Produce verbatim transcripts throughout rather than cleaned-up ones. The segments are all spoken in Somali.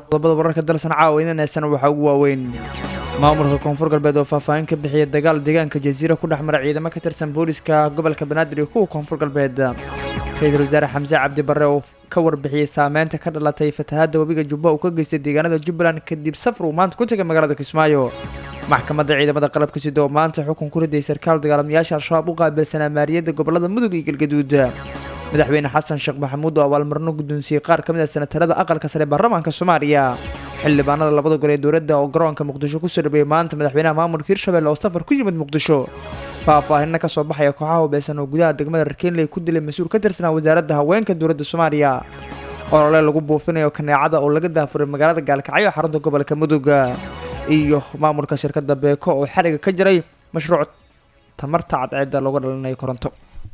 qodobada wararka dalsan caawinaysan waxa ugu waaweyn maamulka koonfur galbeed oo faahfaahin ka bixiyay dagaal deegaanka Jazeera ku dhexmaray ciidamo ka tirsan booliska gobolka Banaadir iyo kuwa koonfur galbeed Ra'iisul Wasaare Xamse Cabdi Barre oo ka warbixiyay saameynta ka dhalatay fatahaadda wabiga Jubba oo ka geystay deegaanada Jubbaland kadib safar uu maanta ku tagay magaalada Kismaayo maxkamadda ciidamada qalabka sida oo maanta xukun ku riday sarkaal dagaalamayaasha Al-Shabaab u qaabilsanaa maariyadda gobolada Mudug iyo Galgaduud madaxweyne xasan sheekh maxamuud oo abaalmarino guddoonsiiyay qaar ka mid ah senatarada aqalka sare ee baarlamaanka Soomaaliya xildhibaanada labada gol ee dowladda oo garoonka Muqdisho ku soo dhaweeyay maanta madaxweynaha maamulka Hirshabelle oo safar ku yimid Muqdisho faahfaahin ka soo baxaya kooxaha hubeysan oo gudaha degmada Rakinley ku dilay mas'uul ka tirsan wasaaradda haweenka dowladda Soomaaliya olole lagu buufinayo kaneecada oo laga daafuray magaalada Gaalkacyo xarunta gobolka Mudug iyo maamulka shirkadda Beeko oo xariga ka jiray mashruuc tamarta cadceedda looga dhalinayo koronto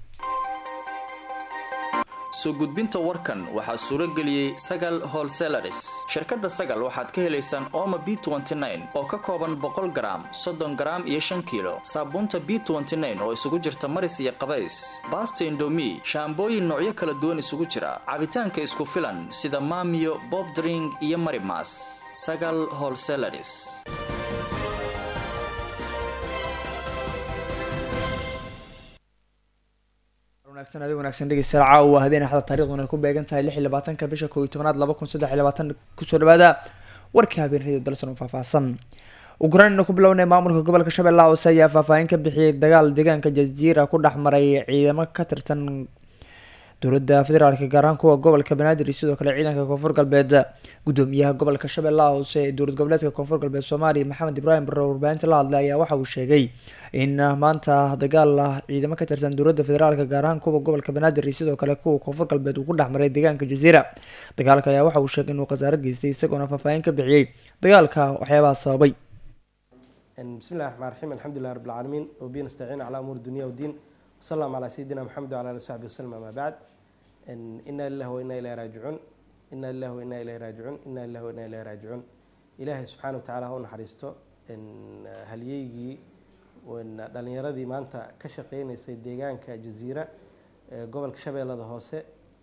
soo gudbinta warkan waxaa suuro geliyay Sagal Wholesalers shirkadda Sagal waxaad ka helaysaan Omo B twenty nine oo ka kooban boqol garaam soddon garaam iyo shan kiilo saabuunta B twenty nine oo isugu jirta maris iyo qabays basta Indomie shaambooyin noocyo kala duwan isugu jira cabitaanka isku filan sida Maamiyo Bob Drink iyo Marimas Sagal Wholesalers wanaagsan habeen wanaagsan dhegeystayaal caawa habeen axad taariikhduna ku beegan tahay lix iyo labaatanka bisha kow iyo tobnaad laba kun saddex iyo labaatan kusoo dhawaada warkii habeenada dalsan oo faahfaahsan Ukraine ku bilownay maamulka gobolka Shabeellaha Hoose ayaa faahfaahin ka bixiyay dagaal deegaanka Jazeera ku dhexmaray ciidamo ka tirsan dowladda federaalka gaar ahaan kuwa gobolka Banaadir sidoo kale ciidanka koonfur galbeed gudoomiyaha gobolka Shabeellaha Hoose ee dowlad goboleedka koonfur galbeed Soomaaliya Maxamed Ibrahim Barre warbaahinta la hadlay ayaa waxa uu sheegay in maanta dagaal ciidamo ka tirsan dowladda federaalka gaar ahaan kuwa gobolka Banaadir sidoo kale kuwa koonfur galbeed uu ku dhexmaray deegaanka Jazeera dagaalka ayaa waxa uu sheegay inuu khasaare geystay isagoo faahfaahin ka bixiyay dagaalka waxyaabaha sababay bismillaahir rahmaanir rahiim alxamdulillahi rabbil caalamiin wa bihi nastaciin ala umuuri dunya wa diin sallallahu ala sayyidina Muhammad wa ala alihi wa sahbihi wasallam ma ba'd inna lillahi wa inna ilayhi raaji'un inna lillahi wa inna ilayhi raaji'un inna lillahi wa inna ilayhi raaji'un ilaahay subhanahu wa ta'ala ha u naxariisto in halyeeygi wana dhalinyaradii maanta ka shaqeynaysay deegaanka Jazeera ee gobolka Shabeellaha Hoose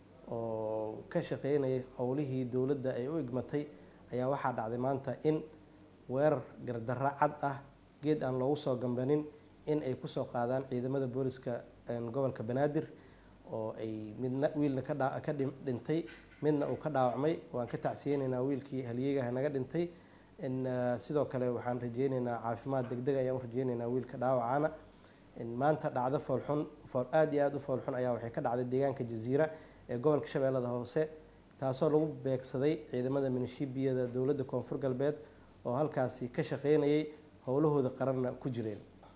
oo ka shaqeynayay howlihii dawladda ay u igmatay ayaa waxa dhacday maanta in weerar gardarra cad ah geed aan loogu soo gambanin in ay ku soo qaadaan ciidamada booliska gobolka Banaadir oo ay midna wiilna ka ka dhintay midna uu ka dhaawacmay waan ka tacsiyeenaynaa wiilkii halyeeyga naga dhintay in sidoo kale waxaan rajeynaynaa caafimaad degdeg ayaan u rajeynaynaa wiilka dhaawacana in maanta dhacdo foolxun fool aad iyo aad u foolxun ayaa waxay ka dhacday deegaanka Jazeera ee gobolka Shabeellaha Hoose taasoo lagu beegsaday ciidamada milishiibiyada dowladda koonfur galbeed oo halkaasi ka shaqeynayay howlahooda qaranna ku jireen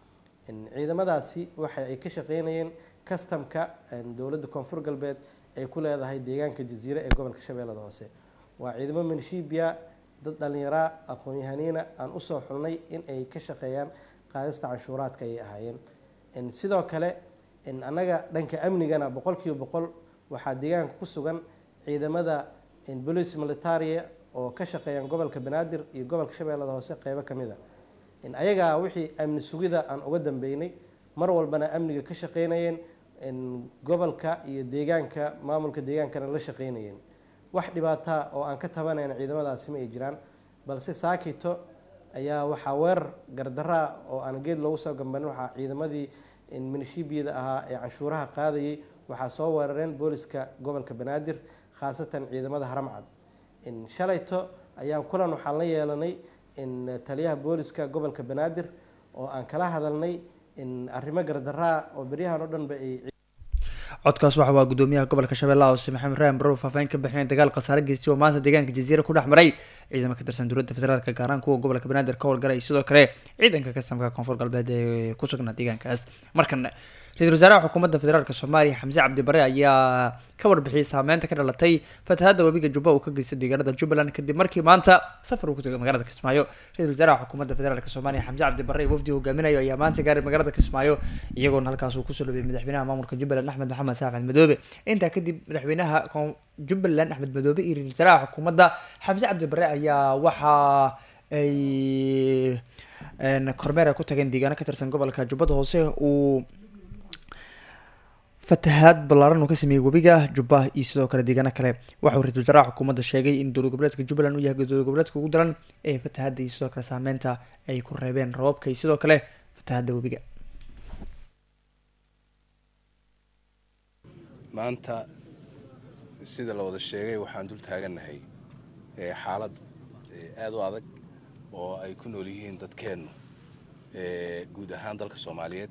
in ciidamadaasi waxa ay ka shaqeynayeen customka dowladda koonfur galbeed ay ku leedahay deegaanka Jazeera ee gobolka Shabeellaha Hoose waa ciidamo milishiibiya dad dhalinyaro aqoon-yahaniina aan u soo xulnay in ay ka shaqeeyaan qaadista canshuuraadka ay ahaayeen in sidoo kale in anaga dhanka amnigana boqolkiiba boqol waxaa deegaanka ku sugan ciidamada in police military oo ka shaqeeyaan gobolka Banaadir iyo gobolka Shabeellaha Hoose qaybo kamid ah in ayaga wixii amni sugida aan uga dambeynay mar walbana amniga ka shaqeynayeen in gobolka iyo deegaanka maamulka deegaankana la shaqeynayeen wax dhibaato oo aan ka tabanayna ciidamadaasi ma ay jiraan balse saakito ayaa waxa weerar gardarra oo aan geed loogu soo gambanin waxa ciidamadii in milishiibiyada ahaa ee canshuuraha qaadayay waxa soo weerareen booliska gobolka Banaadir khaasatan ciidamada Haramcad in shalayto ayaan kulan waxaan la yeelanay in taliyaha booliska gobolka Banaadir oo aan kala hadalnay in arrimo gardarra oo bariyahan oo dhan ba ay codkaas waxa waa gudoomiyaha gobolka Shabeellaha Hoose Maxamed Ibrahim Barre faahfaahin ka bixinay dagaal khasaare geystay oo maanta deegaanka Jazeera ku dhexmaray ciidamo ka tirsan dowladda federaalka gaar ahaan kuwa gobolka Banaadir ka howlgalay sidoo kale ciidanka ka samka koonfur galbeed ee ku sugnaa deegaankaas markan Ra'iisul Wasaaraha Xukuumadda Federaalka Soomaaliya Xamse Cabdi Barre ayaa ka warbixiyay saameynta ka dhalatay fatahaadda wabiga Jubba oo ka geystay deegaanada Jubbaland kadib markii maanta safar uu ku tagay magaalada Kismaayo Ra'iisul Wasaaraha Xukuumadda Federaalka Soomaaliya Xamse Cabdi Barre wafdi hogaaminayo ayaa maanta gaaray magaalada Kismaayo iyagoo halkaas uu ku soo dhaweeyay madaxweynaha maamulka Jubbaland Axmed Maxamed Saacid Madoobe inta kadib madaxweynaha Jubbaland Axmed Madoobe iyo Ra'iisul Wasaaraha Xukuumadda Xamse Cabdi Barre ayaa waxa ay kormeer ku tageen deegaano ka tirsan gobolka Jubbada Hoose uu fatahaad ballaaran uu ka sameeyey webiga jubba iyo sidoo kale deegaano kale waxauu ra-iisul wasaaraha xukuumadda sheegay in dowlad goboleedka jubbaland uu yahay dowlad goboleedka ugu daran ee fatahaadda iyo sidoo kale saameynta ay ku reebeen roobabka iyo sidoo kale fatahaadda webiga. maanta sida la wada sheegay waxaan dul taagannahay xaalad aad u adag oo ay ku nool yihiin dadkeennu guud ahaan dalka Soomaaliyeed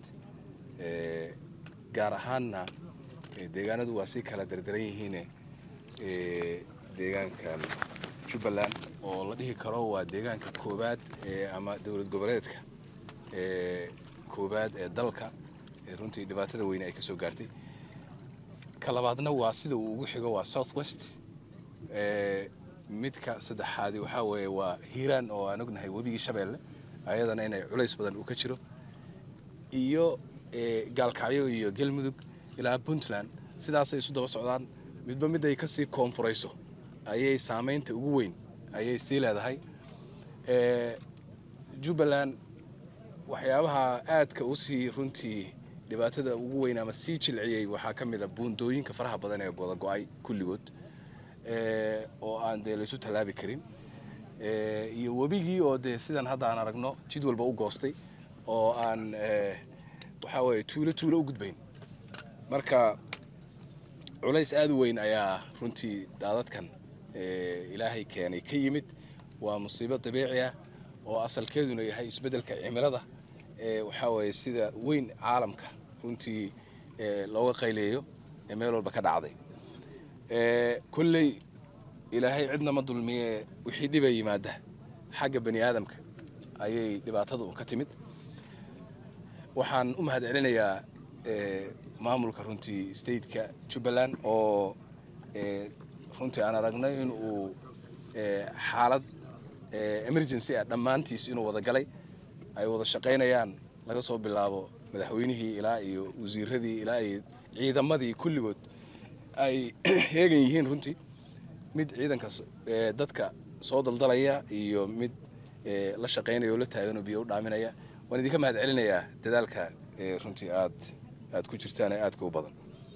gaar ahaanna deegaanadu waa si kala dardaran yihiin deegaankan Jubbaland oo la dhihi karo waa deegaanka koobaad ama dowlad goboleedka koobaad ee dalka runtii dhibaatada weyn ay ka soo gaartay. kalabaadna waa sida uu ugu xigo waa Southwest midka saddexaadi waxa weeye waa Hiiraan oo aan ognahay webigii Shabeelle ayadana inay culays badan uu ka jiro iyo gaalkacyo iyo Galmudug ilaa Puntland sidaas ay isu daba socdaan midba mid ay ka sii koonfurayso ayay saameynta ugu weyn ayay sii leedahay. Jubbaland waxyaabaha aadka u sii runtii dhibaatada ugu weyn ama sii jilciyay waxaa ka mid ah buundooyinka faraha badan ee wada go'ay kulligood oo aan dee la isu talaabi karin iyo webigii oo dee sidan hadda aan aragno jid walba u goostay oo aan waxa weeye tuulo tuulo u gudbayn. marka culays aad u weyn ayaa runtii daadadkan ilaahay keenay ka yimid. waa musiibo dabiici ah oo asalkeeduna yahay isbeddelka cimilada waxa weeye sida weyn caalamka runtii looga qayleeyo ee meel walba ka dhacday. kulley ilaahay cidna ma dulmiye wixii dhibay yimaada xagga bani aadamka ayay dhibaatadu ka timid. waxaan u mahad celinayaa maamulka runtii stateka Jubbaland oo runtii aan aragnay in uu xaalad emergency ah dhammaantiis inuu wada galay ay wada shaqaynayaan laga soo bilaabo madaxweynihii ilaa iyo wasiiradii ilaa iyo ciidamadii kulligood ay heegan yihiin runtii mid ciidanka dadka soo daldalaya iyo mid la shaqaynaya oo la taagan oo biyo u dhaaminaya. waan idinka mahad celinayaa dadaalka runtii aad aad ku jirtaan ee aadka u badan.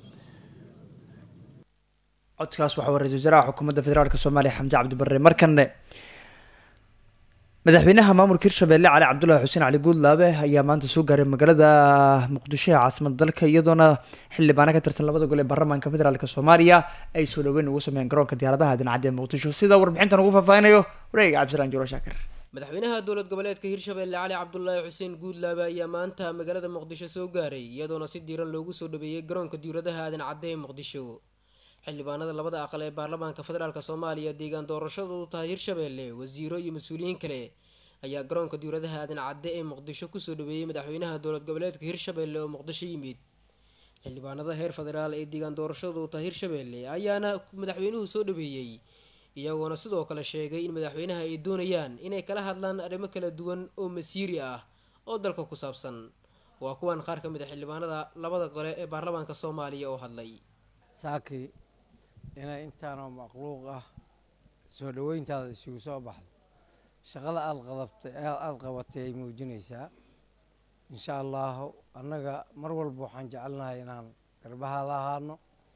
codkaas waxa uu ra-iisul wasaaraha xukuumadda federaalka Soomaaliya Xamse Cabdi Barre. markanne madaxweynaha maamulka Hirshabelle Cali Cabdullaahi Xuseen Cali Guudlaabe ayaa maanta soo gaaray magaalada Muqdisho ee caasimadda dalka iyadoona xildhibaano ka tirsan labada gole ee baarlamaanka federaalka Soomaaliya ay soo dhaweyn ugu sameeyeen garoonka diyaaradaha Aadan Cadde ee Muqdisho sida warbixintan ugu faahfaahinayo wareega Cabdisalaan Jiro Shaakir. madaxweynaha dowlad goboleedka Hirshabelle Cali Cabdullaahi Xuseen Guudlaabe ayaa maanta magaalada Muqdisho soo gaaray iyadoona si diiran loogu soo dhaweeyay garoonka diyaaradaha Aadan Cadde ee Muqdisho. xildhibaanada labada aqal ee baarlamaanka federaalka Soomaaliya deegaan doorashadu tahay Hirshabelle wasiiro iyo mas'uuliyiin kale ayaa garoonka diyaaradaha Aadan Cadde ee Muqdisho ku soo dhaweeyay madaxweynaha dowlad goboleedka Hirshabelle oo Muqdisho yimid. xildhibaanada heer federaal ee deegaan doorashadu tahay Hirshabelle ayaana madaxweynuhu soo dhaweeyay iyagoona sidoo kale sheegay in madaxweynaha ay doonayaan inay kala hadlaan arrimo kala duwan oo masiiri ah oo dalka ku saabsan. waa kuwan qaar ka mid ah xildhibaanada labada gole ee baarlamaanka Soomaaliya oo hadlay. saaki inay intaan oo maqluuq ah soo dhaweyntaada isugu soo baxdo shaqada aad qabatay aad qabatay ay muujinaysaa. insha Allah annaga mar walba waxaan jecelnahay inaan garbahaada ahaano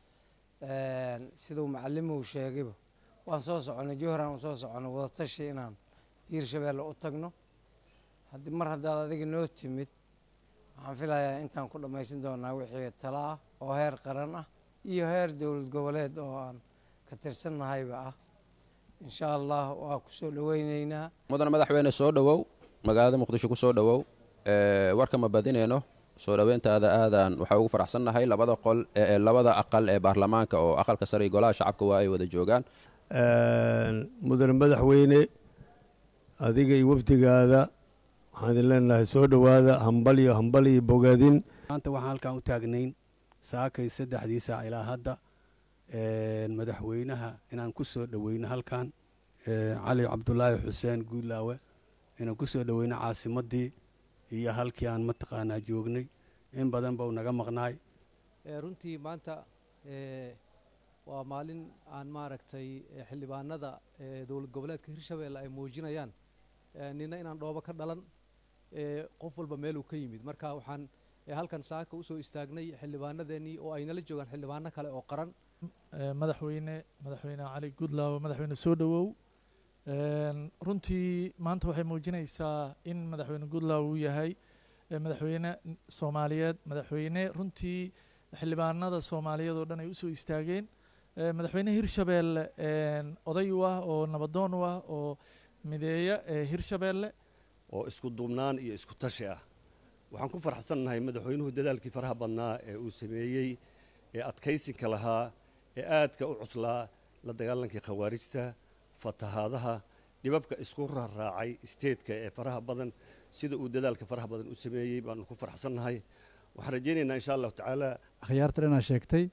sidoo macallimuhu sheegay waan soo soconay Jowhar soo soconay wada tashi inaan Hirshabelle u tagno. haddii mar haddaad adiga noo timid waxaan filayaa intaan ku dhammaysan doonaa wixii tala ah oo heer qaran ah iyo heer dowlad goboleed oo aan ka tirsanahayba ah. insha Allah waa ku soo dhaweynaynaa. mudane madaxweyne soo dhawow magaalada Muqdisho ku soo dhawow warka ma badinayno soo dhaweyntaada aadaan waxa ugu faraxsanahay labada qol ee labada aqal ee baarlamaanka oo aqalka sare golaha shacabka waa ay wada joogaan. mudane madaxweyne adiga iyo wafdigaada waxaan idin leenahay soo dhawaada hambal iyo hambal iyo bogaadin. maanta waxaan halkan u taagnayn saakay saddexdii saac ilaa hadda madaxweynaha inaan ku soo dhaweyno halkan Cali Cabdullaahi Xuseen Guudlaabe inaan ku soo dhaweyno caasimadii iyo halkii aan mataqaanaa joognay in badan baa naga maqnaay. runtii maanta waa maalin aan maaragtay xildhibaanada dowlad goboleedka Hirshabelle ay muujinayaan nina inaan dhoobo ka dhalan qof walba meel uu ka yimid. marka waxaan ee halkan saaka usoo istaagnay xildhibaanadeennii oo ay nala joogaan xildhibaano kale oo qaran madaxweyne madaxweyne cali guudlaawe madaxweyne soo dhawow runtii maanta waxay muujinaysaa in madaxweyne guudlaawe uu yahay madaxweyne soomaaliyeed madaxweyne runtii xildhibaanada soomaaliyeed oo dhan ay usoo istaageen madaxweyne hirshabeelle oday u ah oo nabadoon u ah oo mideeya hirshabeelle oo isku duubnaan iyo isku tashi ah waxaan ku faraxsannahay madaxweynuhu dadaalkii faraha badnaa ee uu sameeyey ee adkaysinka lahaa ee aadka u cuslaa la dagaalankii khawaarijta fatahaadaha dhibabka isku raaraacay isteedka ee faraha badan sida uu dadaalka faraha badan u sameeyey baanu ku faraxsannahay waxaan rajaynaynaa insha allahu tacaala akhyaartan inaa sheegtay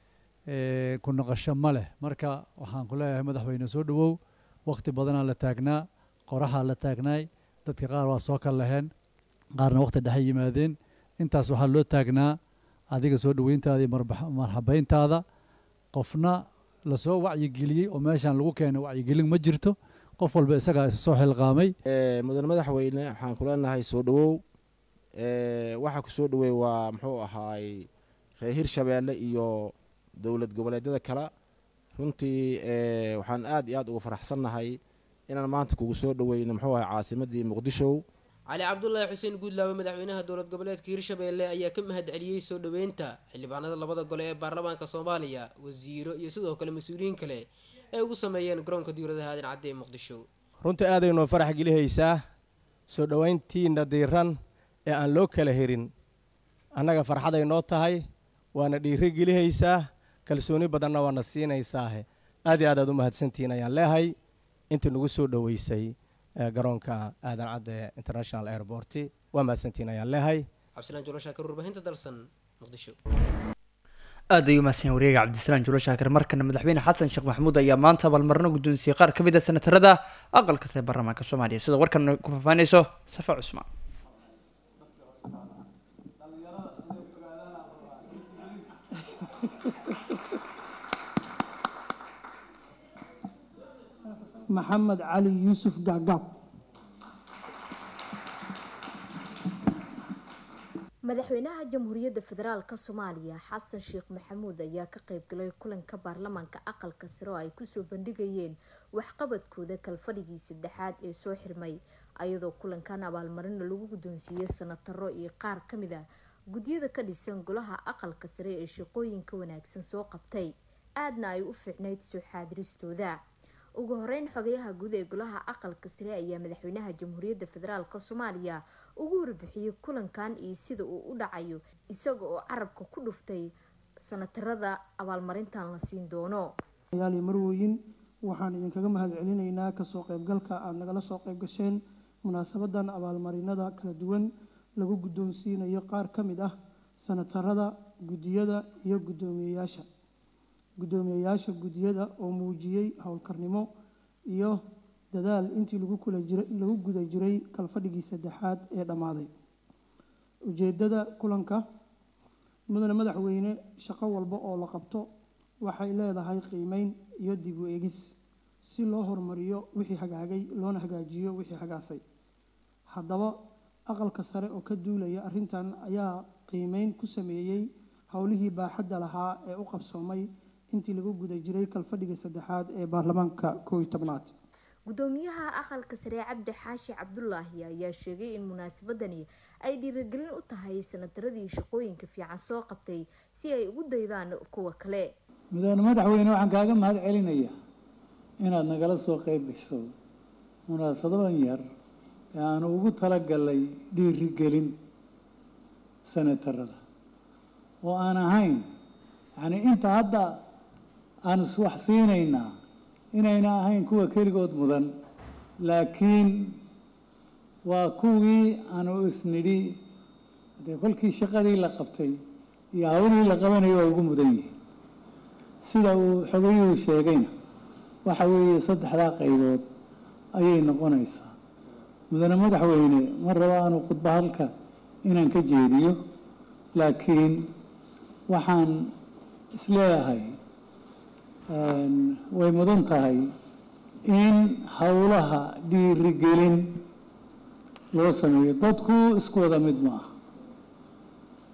ku noqosho ma leh marka waxaan ku leeyahay madaxweyne soo dhawow waqti badanaa la taagnaa qoraxaa la taagnaay dadka qaar waa soo kal laheen qaarna waqti dhexe yimaadeen intaas waxaa loo taagnaa adiga soo dhaweyntaada iyo marxabayntaada qofna lasoo wacyigeliyey oo meeshaan lagu keenay wacyigelin ma jirto qof walba isagaa soo xilqaamay mudane madaxweyne waxaan ku leenahay soo dhawow waxaa ku soo dhaweey waa muxuu ahaay reer hirshabeelle iyo dowlad goboleedyada kale runtii waxaan aad iyo aad ugu faraxsannahay inaan maanta kugu soo dhaweyno muxuu ahay caasimadii muqdisho cali cabdulaahi xuseen guudlaawe madaxweynaha dowlad goboleedka hirshabeelle ayaa ka mahad celiyey soo dhaweynta xildhibaanada labada gole ee baarlamaanka soomaaliya wasiiro iyo sidoo kale mas-uuliyiin kale ay ugu sameeyeen garoonka diyaaradaha aadan cadde ee muqdisho runtii aaday noo farax gelihaysaa soo dhowayntiina diiran ee aan loo kala herin annaga farxaday noo tahay waana dhiiri gelihaysaa kalsooni badanna waana siinaysaahe aad iyo aad aad u mahadsantihiin ayaan leehay intii nagu soo dhoweysay garoonka aadan cadde international airport waa mahadsantihiin ayaan leehay cabdisalaan julo shaakir warbaahinta dalsan muqdisho aad ayuu mahadsan wareega cabdisalaan julo shaakir markana madaxweyne xasan sheekh maxamuud ayaa maanta abaalmarino guddoonsiiyey qaar ka mid ah senatarada aqalka sare baarlamaanka soomaaliya sida warkan ku faafaanayso safa cusmaan maxamed cali yuusuf gacgaab madaxweynaha jamhuuriyadda federaalk soomaaliya xasan sheekh maxamuud ayaa ka qaybgalay kulanka baarlamaanka aqalka sare oo ay kusoo bandhigayeen waxqabadkooda kalfadhigii saddexaad ee soo xirmay ayadoo kulankan abaalmarina lagu guddoonsiiyey sanataro iyo qaar kamid a gudyada ka dhisan golaha aqalka sare ee shaqooyinka wanaagsan soo qabtay aadna ay u fiicnayd soo xaadiristooda ugu horeyn xogayaha guud ee golaha aqalka sare ayaa madaxweynaha jamhuuriyadda federaalk soomaaliya ugu warbixiyey kulankan iyo sida uu u dhacayo isaga oo carabka ku dhuftay sanatarada abaalmarintan la siin doono yaali marwooyin waxaan idinkaga mahad celinaynaa kasoo qaybgalka aada nagala soo qayb gasheen munaasabadan abaalmarinada kala duwan lagu guddoonsiinayo qaar ka mid ah sanatarada guddiyada iyo guddoomiyeyaasha guddoomiyeyaasha guddiyada oo muujiyey howlkarnimo iyo dadaal intii lagu kula jiray lagu guda jiray kalfadhigii saddexaad ee dhammaaday ujeedada kulanka mudane madaxweyne shaqo walba oo la qabto waxay leedahay qiimeyn iyo dib u eegis si loo horumariyo wixii hagaagay loona hagaajiyo wixii hagaasay haddaba aqalka sare oo ka duulaya arrintan ayaa qiimeyn ku sameeyey howlihii baaxadda lahaa ee u qabsoomay intii lagu guda jiray kalfadhiga saddexaad ee baarlamaanka koob iyo tobnaad gudoomiyaha aqalka sare cabdi xaashi cabdulaahi ayaa sheegay in munaasabadani ay dhiirigelin u tahay sanataradii shaqooyinka fiican soo qabtay si ay ugu daydaan kuwa kale mudane madaxweyne waxaan kaaga mahad celinayaa inaad nagala soo qayb gasho munaasabadan yar ee aanu ugu talagalay dhiirigelin sanatarada oo aan ahayn yani inta hadda aan iswax siinaynaa inayna ahayn kuwa keligood mudan laakiin waa kuwii aanu isnidhi dee kolkii shaqadii la qabtay iyo hawlihii la qabanayo waa ugu mudan yihiin sida uu xogayuhu sheegayna waxa weeye saddexdaa qaybood ayay noqonaysaa mudane madaxweyne ma rabo aanu khudba halka inaan ka jeediyo laakiin waxaan isleeyahay way mudan tahay in howlaha dhiirigelin loo sameeyo dadku isku wada mid ma aha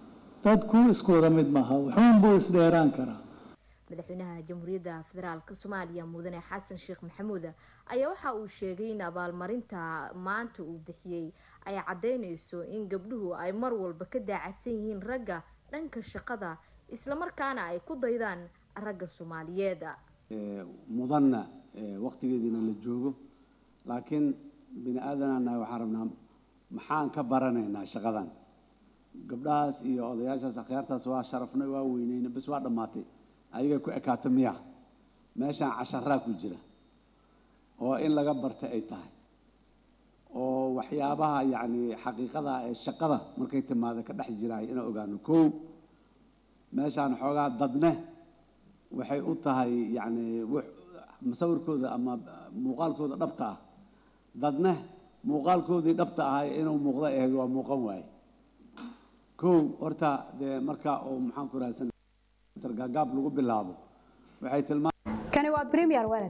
dadku isku wada mid maaha wuxuun buu isdheeraan karaa. madaxweynaha jamhuuriyadda federaalk soomaaliya mudane xasan sheekh maxamuud ayaa waxa uu sheegay in abaalmarinta maanta uu bixiyey ay cadeynayso in gabdhuhu ay mar walba ka daacadsan yihiin ragga dhanka shaqada islamarkaana ay ku daydaan ragga Soomaaliyeed. mudanna waqtigeedina la joogo laakiin bini aadanana waxaan rabnaa maxaan ka baranaynaa shaqadan gabdhahaas iyo odayaashaas akhyaartaas waa sharafnay waa weynayna bas waa dhammaatay ayaga ku ekaata miya meeshaan casharaa ku jira oo in laga bartay ay tahay oo waxyaabaha yacni xaqiiqada ee shaqada markay timaado ka dhex jiraay inaan ogaano kow meeshaan xoogaa dadne waxay u tahay yacni masawirkooda ama muuqaalkooda dhabta ah dadne muuqaalkoodii dhabta ahay inuu muuqdo ahayd waa muuqan waaye kow horta dee marka oo maxaan ku raadsan gaagaab lagu bilaabo waxay tilmaan kani waa premier walad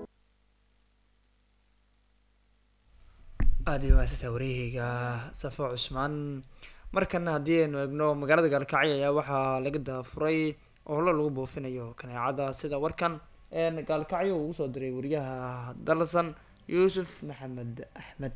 aadi waasita wareehiga Safo Cusmaan markana haddii aynu eegno magaalada Gaalkacyo ayaa waxaa laga daafuray oo la lagu buufinayo kaneecada sida warkan ee Gaalkacyo uu soo diray wariyaha Dalsan Yuusuf Maxamed Axmed.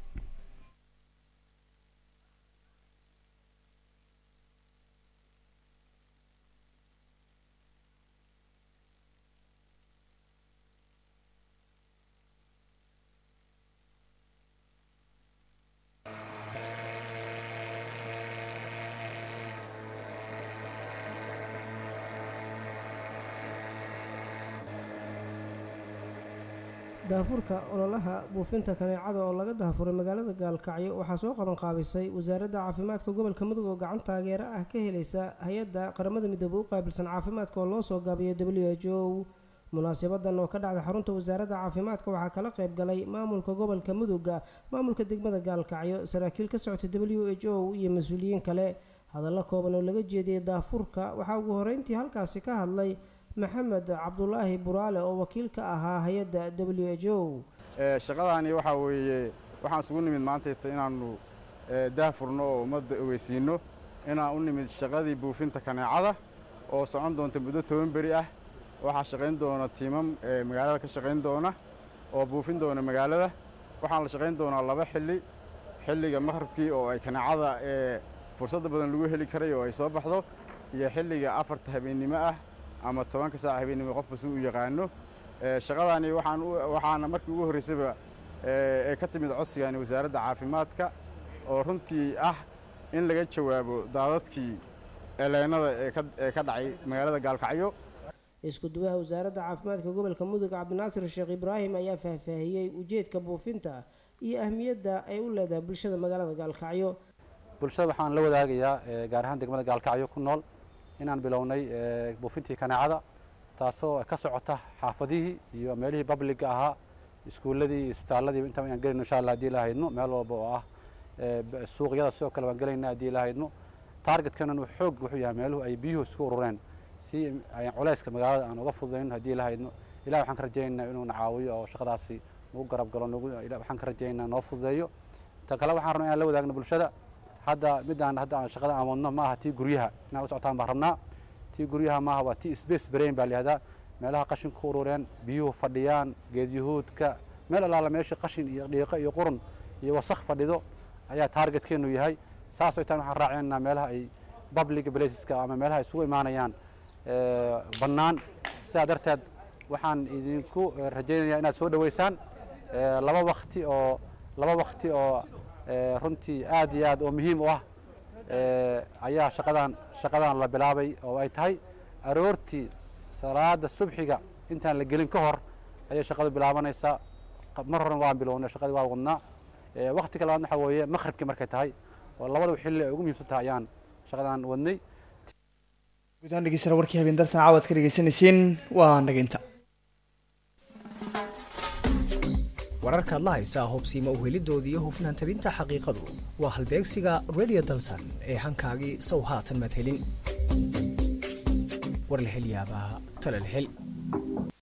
daafurka ololaha buufinta kaneecada oo laga daafuray magaalada Gaalkacyo waxaa soo qaban qaabisay wasaaradda caafimaadka gobolka Mudug oo gacan taageero ah ka helaysa hay'adda qaramada midoobay u qaabilsan caafimaadka oo loo soo gaabiyay W H O. munaasabadan oo ka dhacday xarunta wasaaradda caafimaadka waxaa kala qayb galay maamulka gobolka Mudug, maamulka degmada Gaalkacyo, saraakiil ka socotay W H O iyo mas'uuliyiin kale. hadallo kooban oo laga jeediyay daafurka waxaa ugu horeyntii halkaasi ka hadlay maxamed cabdulaahi buraale oo wakiil ka ahaa hay'adda W H O. shaqadaani waxa weeye waxaan isugu nimid maanta inaanu daafurno oo ummadda ogeysiino inaan u nimid shaqadii buufinta kaneecada oo socon doonta muddo toban beri ah. waxaa shaqayn doona tiimam magaalada ka shaqayn doona oo buufin doona magaalada. waxaan la shaqayn doonaa laba xilli xilliga maqribkii oo ay kaneecada fursadda badan lagu heli karay oo ay soo baxdo iyo xilliga afarta habeennimo ah ama tobanka saac habeennimo qofba si uu yaqaano. shaqadaani waxaan waxaana markii ugu horreysayba ee ka timid codsigani wasaaradda caafimaadka oo runtii ah in laga jawaabo daadadkii eleenada ee ka ee ka dhacay magaalada Gaalkacyo. isku duwaha wasaaradda caafimaadka gobolka Mudug Cabdinaasir Sheekh Ibraahim ayaa faahfaahiyay ujeedka buufinta iyo ahmiyadda ay u leedahay bulshada magaalada Gaalkacyo. bulshada waxaan la wadaagayaa gaar ahaan degmada Gaalkacyo ku nool inaan bilownay buufintii kaneecada taasoo ka socota xaafadihii iyo meelihii public ahaa iskuuladii isbitaaladii inta aan galino insha Allah hadii la haydno meel walba oo ah suuqyada sidoo kale waan galaynaa hadii la haydno. targetkana uu xoog wuxuu yahay meeluhu ay biyuhu isku urureen si ay culayska magaalada aan uga fududeyn hadii la haydno. ilaahay waxaan ka rajaynaynaa inuu nacaawiyo oo shaqadaasi uu garab galo nagu ilaahay waxaan ka rajaynaynaa noo fududeeyo. tan kale waxaan rabnaa in la wadaagno bulshada hadda midaan hadda aan shaqada aan wadno ma aha tii guryaha inaan la socotaan baan rabnaa. tii guryaha ma aha waa tii space brain baa leeyahay meelaha qashin ku urureen biyuhu fadhiyaan geed yuhuudka meel alaala meesha qashin iyo dhiiqo iyo qurun iyo wasakh fadhido ayaa targetkeenu yahay. saas oo intaan waxaan raaciynaa meelaha ay public placeska ama meelaha isugu imaanayaan bannaan. sidaa darteed waxaan idinku rajaynayaa inaad soo dhaweysaan laba waqti oo laba waqti oo runtii aad iyo aad oo muhiim u ah ayaa shaqadan shaqadan la bilaabay oo ay tahay aroortii salaada subxiga intaan la gelin ka hor ayay shaqadu bilaabanaysaa. mar horena waan bilownay shaqadii waa wadnaa. waqtiga labaad waxa weeye maqribkii markay tahay oo labada xilli ay ugu muhiimsan tahay ayaan shaqadan wadnay. guudaan dhegeystayaal warkii habeen darsan caawad ka dhegeysanaysiin waa naginta wararkaad la haysaa hubsiima u helidoodii iyo hufnaan tabinta xaqiiqadu waa halbeegsiga radio dalsan ee hankaagii sow haatan maad helin war la hel yaabaa tala la hel